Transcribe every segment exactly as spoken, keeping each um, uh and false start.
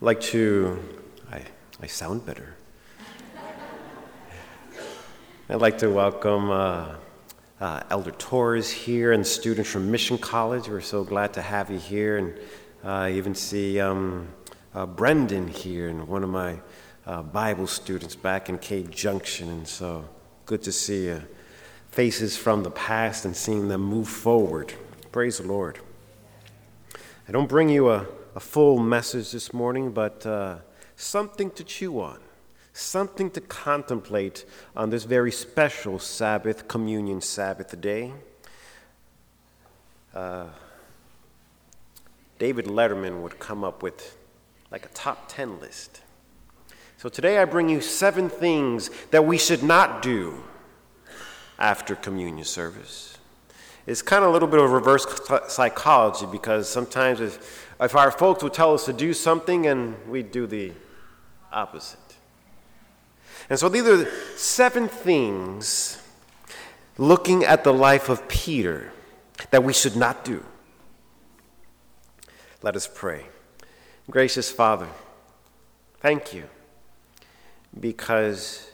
like to, I, I sound better. I'd like to welcome uh, uh, Elder Torres here and students from Mission College. We're so glad to have you here. And uh, I even see um, uh, Brendan here, and one of my uh, Bible students back in Cade Junction. And so good to see uh, faces from the past and seeing them move forward. Praise the Lord. I don't bring you a, a full message this morning, but uh, something to chew on, something to contemplate on this very special Sabbath, Communion Sabbath day. Uh, David Letterman would come up with like a top ten list. So today I bring you seven things that we should not do after communion service. It's kind of a little bit of reverse psychology, because sometimes if, if our folks would tell us to do something and we do the opposite. And so these are seven things, looking at the life of Peter, that we should not do. Let us pray. Gracious Father, thank you because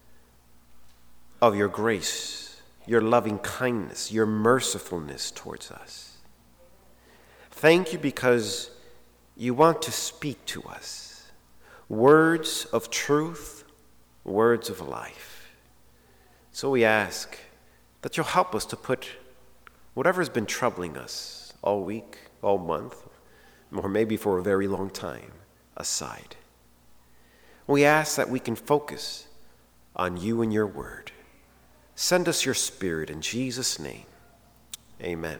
of your grace, your loving kindness, your mercifulness towards us. Thank you because you want to speak to us words of truth, words of life. So we ask that you'll help us to put whatever has been troubling us all week, all month, or maybe for a very long time, aside. We ask that we can focus on you and your word. Send us your Spirit in Jesus' name. Amen.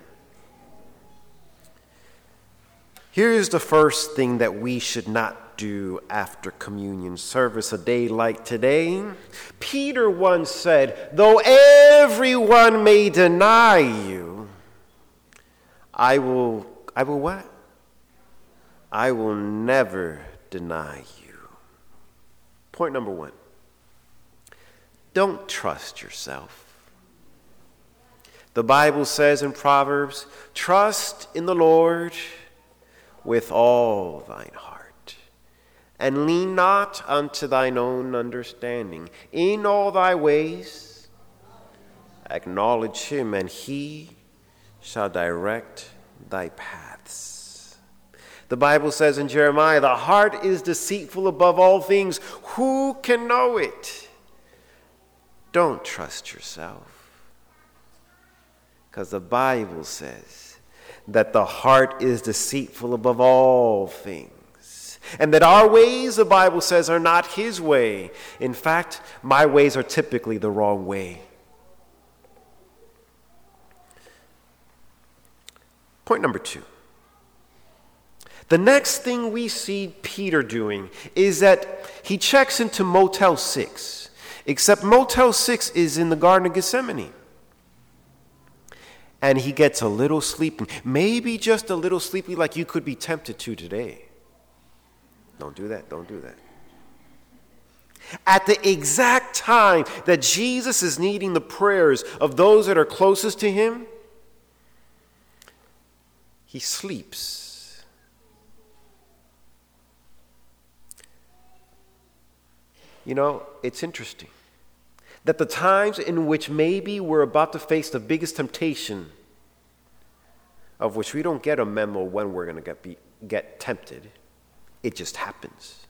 Here is the first thing that we should not do after communion service, a day like today. Peter once said, though everyone may deny you, I will, I will what? I will never deny you. Point number one. Don't trust yourself. The Bible says in Proverbs, trust in the Lord with all thine heart, and lean not unto thine own understanding. In all thy ways acknowledge him, and he shall direct thy paths. The Bible says in Jeremiah, the heart is deceitful above all things. Who can know it? Don't trust yourself, because the Bible says that the heart is deceitful above all things, and that our ways, the Bible says, are not his way. In fact, my ways are typically the wrong way. Point number two. The next thing we see Peter doing is that he checks into Motel six. Except Motel six is in the Garden of Gethsemane. And he gets a little sleepy, maybe just a little sleepy, like you could be tempted to today. Don't do that, don't do that. At the exact time that Jesus is needing the prayers of those that are closest to him, he sleeps. You know, it's interesting that the times in which maybe we're about to face the biggest temptation, of which we don't get a memo when we're going to get be, get tempted, it just happens.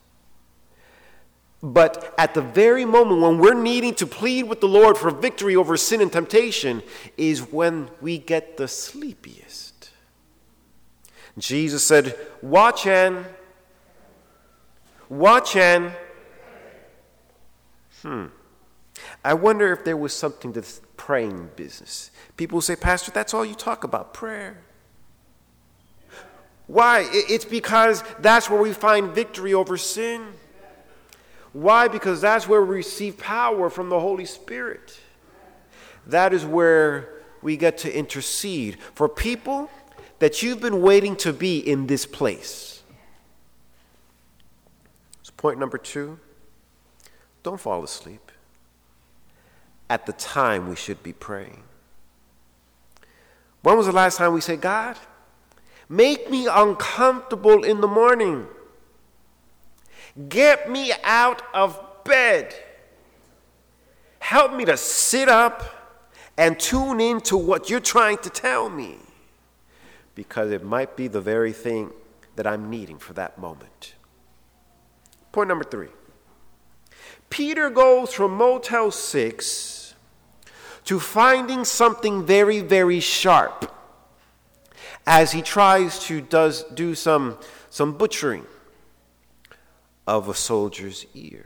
But at the very moment when we're needing to plead with the Lord for victory over sin and temptation is when we get the sleepiest. Jesus said, watch and, watch and, Hmm. I wonder if there was something to this praying business. People say, Pastor, that's all you talk about, prayer. Why? It's because that's where we find victory over sin. Why? Because that's where we receive power from the Holy Spirit. That is where we get to intercede for people that you've been waiting to be in this place. So point number two. Don't fall asleep at the time we should be praying. When was the last time we said, God, make me uncomfortable in the morning? Get me out of bed. Help me to sit up and tune in to what you're trying to tell me, because it might be the very thing that I'm needing for that moment. Point number three. Peter goes from Motel six to finding something very, very sharp as he tries to does do some, some butchering of a soldier's ear.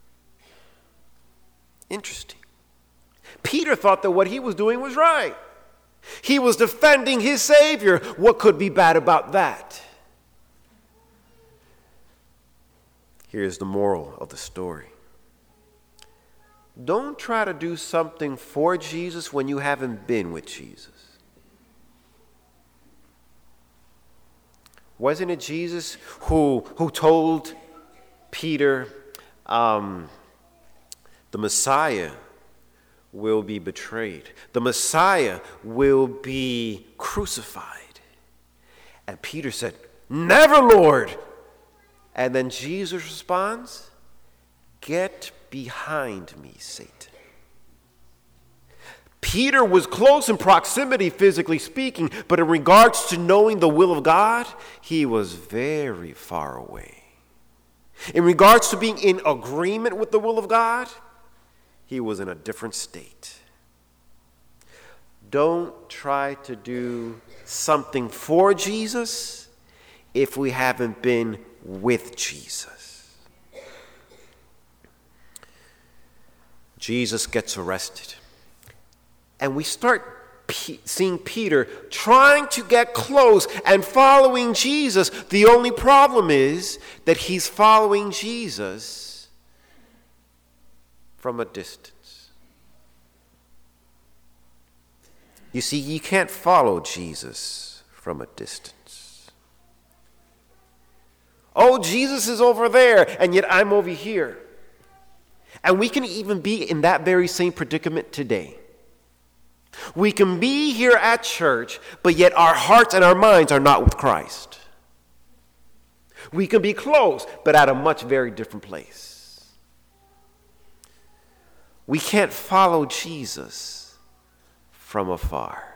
Interesting. Peter thought that what he was doing was right. He was defending his Savior. What could be bad about that? Here's the moral of the story. Don't try to do something for Jesus when you haven't been with Jesus. Wasn't it Jesus who, who told Peter, um, the Messiah will be betrayed. The Messiah will be crucified. And Peter said, never, Lord. And then Jesus responds, get behind me, Satan. Peter was close in proximity, physically speaking, but in regards to knowing the will of God, he was very far away. In regards to being in agreement with the will of God, he was in a different state. Don't try to do something for Jesus if we haven't been with Jesus. Jesus gets arrested. And we start P- seeing Peter trying to get close and following Jesus. The only problem is that he's following Jesus from a distance. You see, you can't follow Jesus from a distance. Oh, Jesus is over there, and yet I'm over here. And we can even be in that very same predicament today. We can be here at church, but yet our hearts and our minds are not with Christ. We can be close, but at a much very different place. We can't follow Jesus from afar.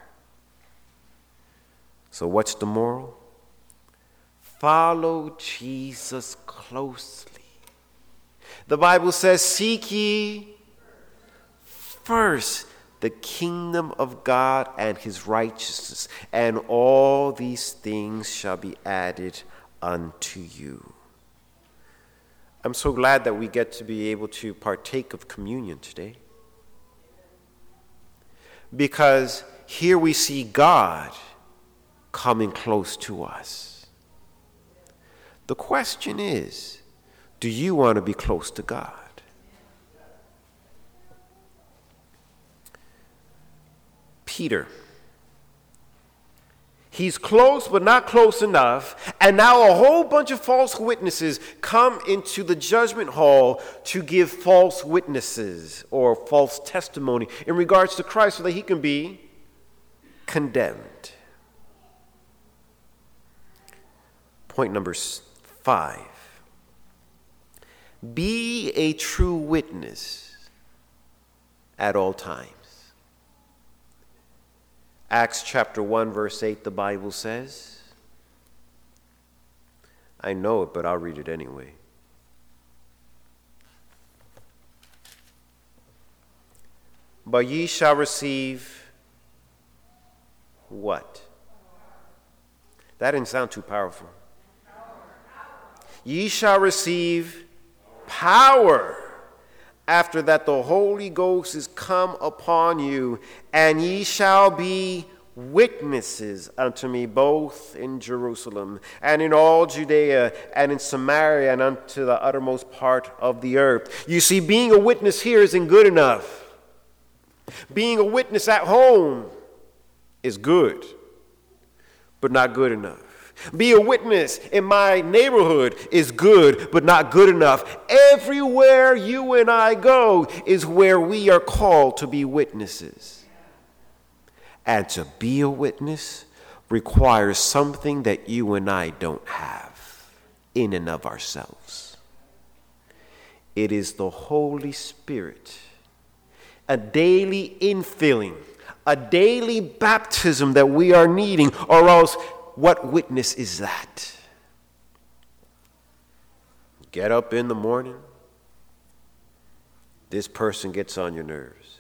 So what's the moral? Follow Jesus closely. The Bible says, seek ye first the kingdom of God and his righteousness, and all these things shall be added unto you. I'm so glad that we get to be able to partake of communion today, because here we see God coming close to us. The question is, do you want to be close to God? Peter. He's close, but not close enough. And now a whole bunch of false witnesses come into the judgment hall to give false witnesses or false testimony in regards to Christ so that he can be condemned. Point number five. Be a true witness at all times. Acts chapter one, verse eight, the Bible says, I know it, but I'll read it anyway. But ye shall receive what? That didn't sound too powerful. Ye shall receive power. After that the Holy Ghost is come upon you, and ye shall be witnesses unto me both in Jerusalem and in all Judea and in Samaria and unto the uttermost part of the earth. You see, being a witness here isn't good enough. Being a witness at home is good, but not good enough. Be a witness in my neighborhood is good, but not good enough. Everywhere you and I go is where we are called to be witnesses. And to be a witness requires something that you and I don't have in and of ourselves. It is the Holy Spirit, a daily infilling, a daily baptism that we are needing, or else what witness is that? Get up in the morning, this person gets on your nerves.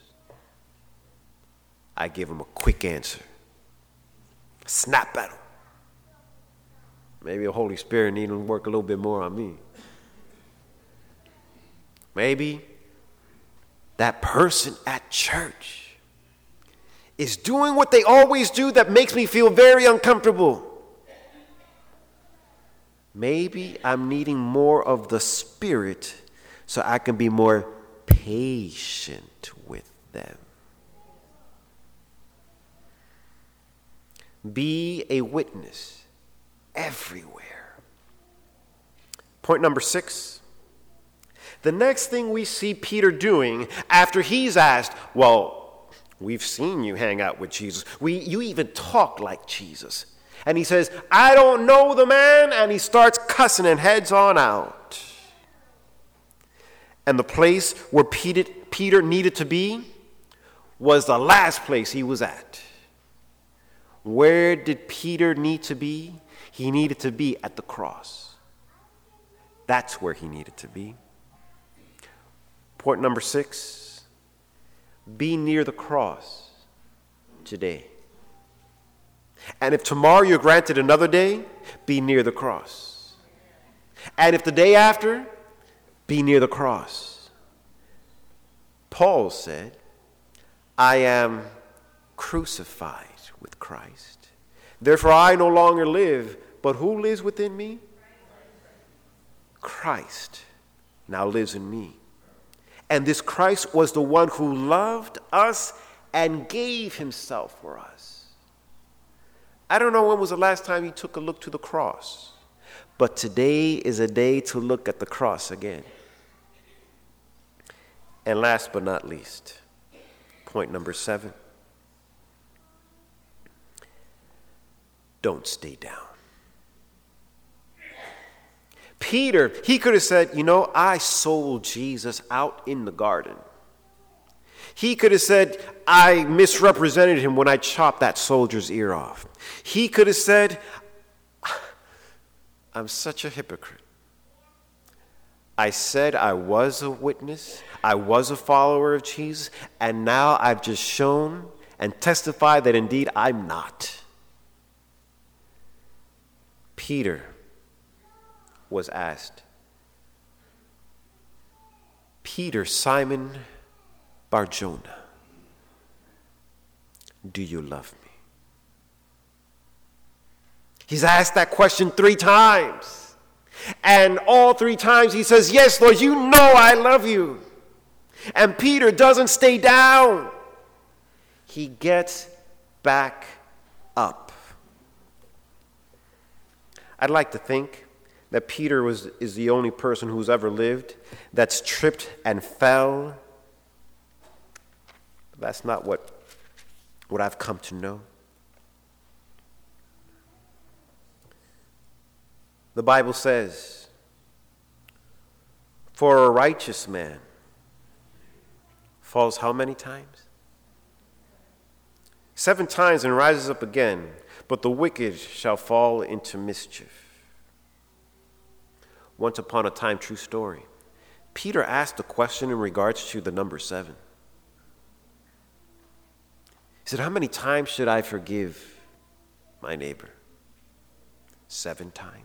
I give them a quick answer. Snap at them. Maybe the Holy Spirit needs to work a little bit more on me. Maybe that person at church is doing what they always do that makes me feel very uncomfortable. Maybe I'm needing more of the Spirit so I can be more patient with them. Be a witness everywhere. Point number six. The next thing we see Peter doing after he's asked, well, we've seen you hang out with Jesus. We, you even talk like Jesus. And he says, I don't know the man. And he starts cussing and heads on out. And the place where Peter, Peter needed to be was the last place he was at. Where did Peter need to be? He needed to be at the cross. That's where he needed to be. Point number six, be near the cross today. And if tomorrow you're granted another day, be near the cross. And if the day after, be near the cross. Paul said, I am crucified with Christ. Therefore I no longer live, but who lives within me? Christ now lives in me. And this Christ was the one who loved us and gave himself for us. I don't know when was the last time you took a look to the cross, but today is a day to look at the cross again. And last but not least, point number seven. Don't stay down. Peter, he could have said, you know, I sold Jesus out in the garden. He could have said, I misrepresented him when I chopped that soldier's ear off. He could have said, I'm such a hypocrite. I said I was a witness, I was a follower of Jesus, and now I've just shown and testified that indeed I'm not. Peter was asked, Peter, Simon Bar-Jonah, do you love me? He's asked that question three times. And all three times he says, yes, Lord, you know I love you. And Peter doesn't stay down. He gets back up. I'd like to think that Peter was, is the only person who's ever lived that's tripped and fell. That's not what, what I've come to know. The Bible says, for a righteous man falls how many times? Seven times and rises up again, but the wicked shall fall into mischief. Once upon a time, true story. Peter asked a question in regards to the number seven. He said, how many times should I forgive my neighbor? Seven times.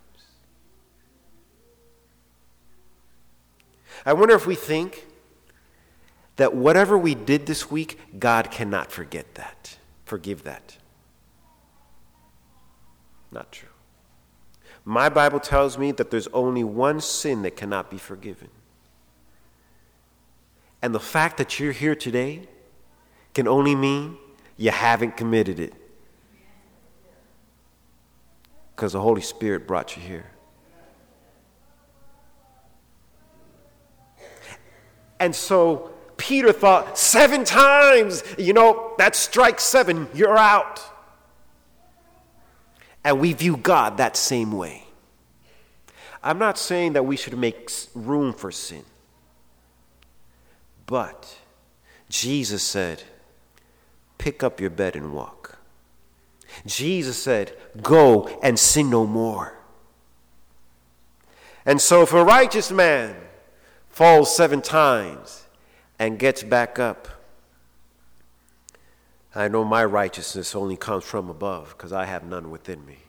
I wonder if we think that whatever we did this week, God cannot forget that, forgive that. Not true. My Bible tells me that there's only one sin that cannot be forgiven. And the fact that you're here today can only mean you haven't committed it. Because the Holy Spirit brought you here. And so Peter thought, seven times, you know, that's strike seven, you're out. And we view God that same way. I'm not saying that we should make room for sin. But Jesus said, pick up your bed and walk. Jesus said, go and sin no more. And so if a righteous man falls seven times and gets back up, I know my righteousness only comes from above because I have none within me.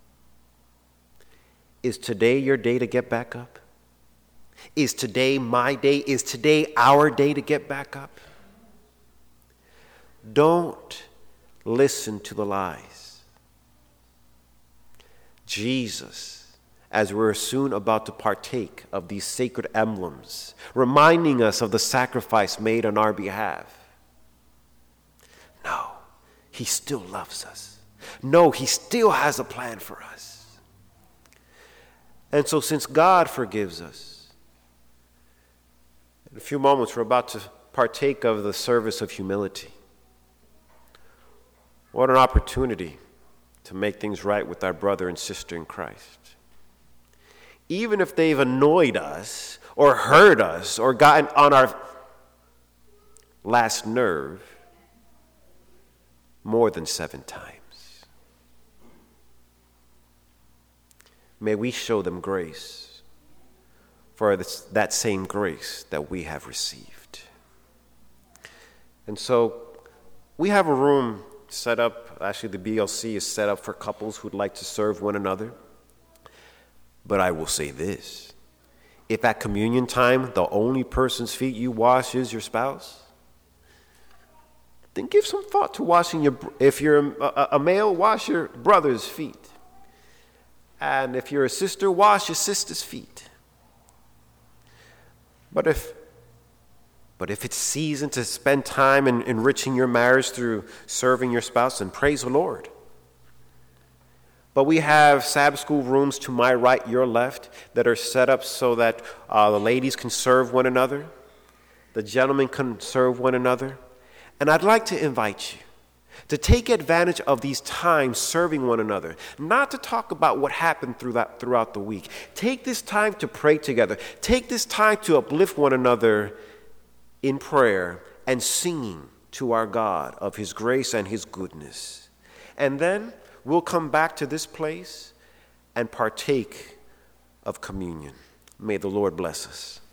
Is today your day to get back up? Is today my day? Is today our day to get back up? Don't listen to the lies. Jesus, as we're soon about to partake of these sacred emblems, reminding us of the sacrifice made on our behalf. No, he still loves us. No, he still has a plan for us. And so since God forgives us, in a few moments we're about to partake of the service of humility. What an opportunity to make things right with our brother and sister in Christ. Even if they've annoyed us or hurt us or gotten on our last nerve more than seven times. May we show them grace for this, that same grace that we have received. And so we have a room set up, actually the B L C is set up for couples who'd like to serve one another. But I will say this, if at communion time the only person's feet you wash is your spouse, then give some thought to washing your, if you're a, a male, wash your brother's feet. And if you're a sister, wash your sister's feet. But if But if it's season to spend time in enriching your marriage through serving your spouse, then praise the Lord. But we have Sabbath school rooms to my right, your left, that are set up so that uh, the ladies can serve one another, the gentlemen can serve one another. And I'd like to invite you to take advantage of these times serving one another, not to talk about what happened through that, throughout the week. Take this time to pray together. Take this time to uplift one another in prayer and singing to our God of his grace and his goodness. And then we'll come back to this place and partake of communion. May the Lord bless us.